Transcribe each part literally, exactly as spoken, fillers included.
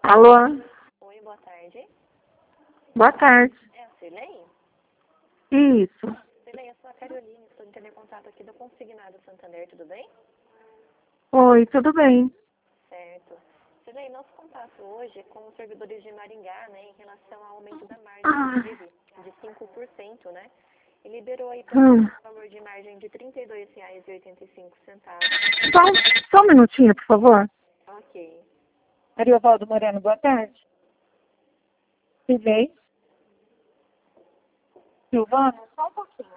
Alô? Oi, boa tarde. Boa tarde. É a Cirlei? Isso. Cirlei, eu sou a Carolina, estou entrando em contato aqui do Consignado Santander, tudo bem? Oi, tudo bem? Certo. Cirlei, nosso contato hoje é com os servidores de Maringá, né, em relação ao aumento da margem Ah, que teve de cinco por cento, né? E liberou aí para hum. um valor de margem de trinta e dois reais e oitenta e cinco centavos. Só, um- só um minutinho, por favor. Ok. Ariovaldo Moreno, boa tarde. Silvei? Silvana, só um pouquinho.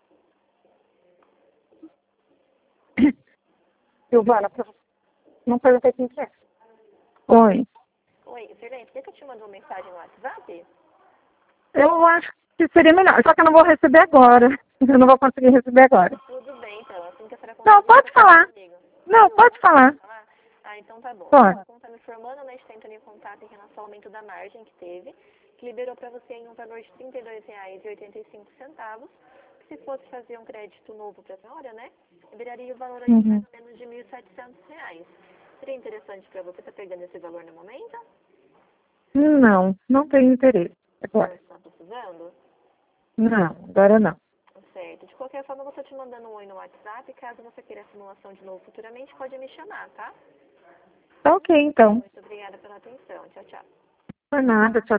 Silvana, pra você. Não perguntei quem que é. Oi. Oi, Cirlei, por que que eu te mando uma mensagem no WhatsApp? Eu acho que seria melhor, só que eu não vou receber agora. Eu não vou conseguir receber agora. Tudo bem, então. Assim que a senhora Não, conseguir, pode você fala falar. comigo. Não, pode falar. Falar? Ah, então tá bom. Pode. Como tá me informando, né, está entrando em contato em relação ao aumento da margem que teve, que liberou para você em um valor de trinta e dois reais e oitenta e cinco centavos. Se fosse fazer um crédito novo para a senhora, né, liberaria o valor aí de mais Uhum. ou menos de mil e setecentos reais. Seria interessante para você estar pegando esse valor no momento? Não, não tenho interesse Não agora. está precisando? Não, agora não. Certo. De qualquer forma, eu vou estar te mandando um oi no WhatsApp. Caso você queira a simulação de novo futuramente, pode me chamar, tá? Tá ok, então. Muito obrigada pela atenção. Tchau, tchau. Por nada, tchau.